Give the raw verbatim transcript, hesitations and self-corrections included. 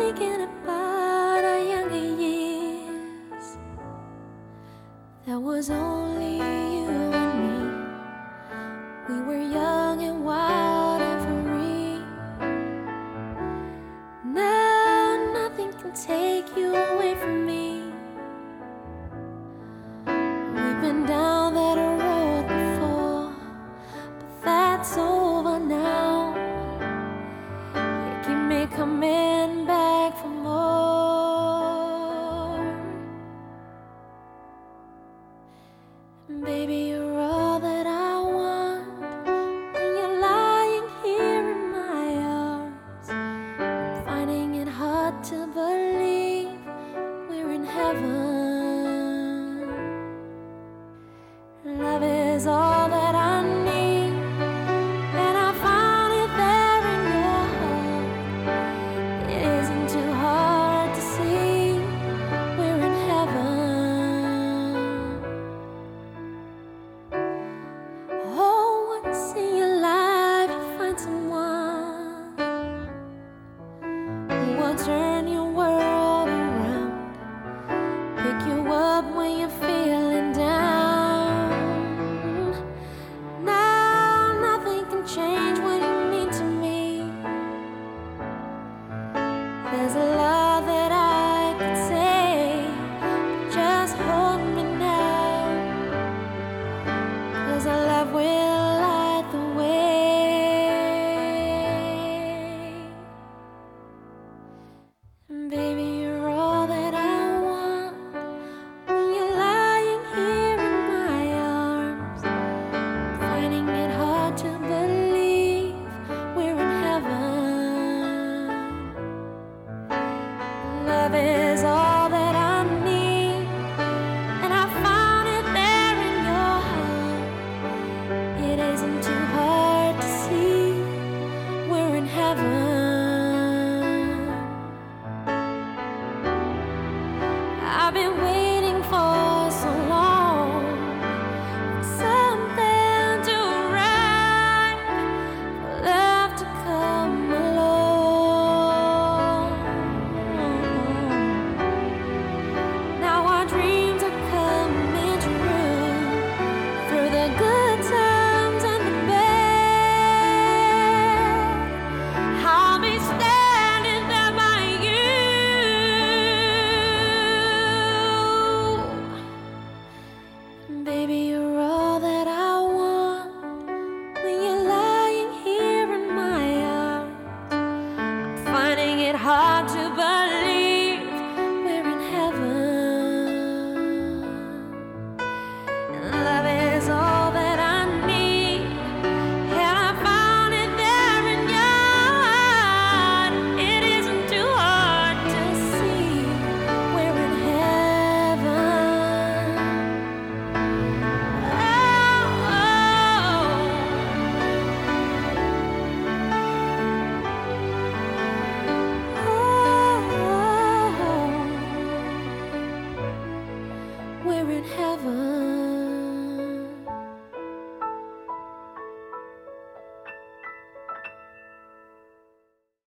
thinking about our younger years. There was only you and me. We were young and wild and free. Now nothing can take you away from me. We've been down that road before, but that's over now. You keep me coming back for more. Baby, you're all that I want when you're lying here in my arms. I'm finding it hard to believe we're in heaven. Love is all that I need, and I found it there in your heart. It isn't too hard to see we're in heaven. Oh, once in your life you find someone who will turn your world around, pick you up when you're feeling down. Change what you mean to me. There's a lot that I could say, but just hold me now, 'cause our love will light the way. And baby, you're all that I want when you're lying here in my arms. I'm finding it hard to believe love is all that I need, and I found it there in your heart. It isn't too hard to see we're in heaven. I've been waiting for so long for something to arrive, for love to come along. Dreams are coming true through the good times and the bad. I'll be standing there by you. Baby, you're all that I want when you're lying here in my arms. I'm finding it hard to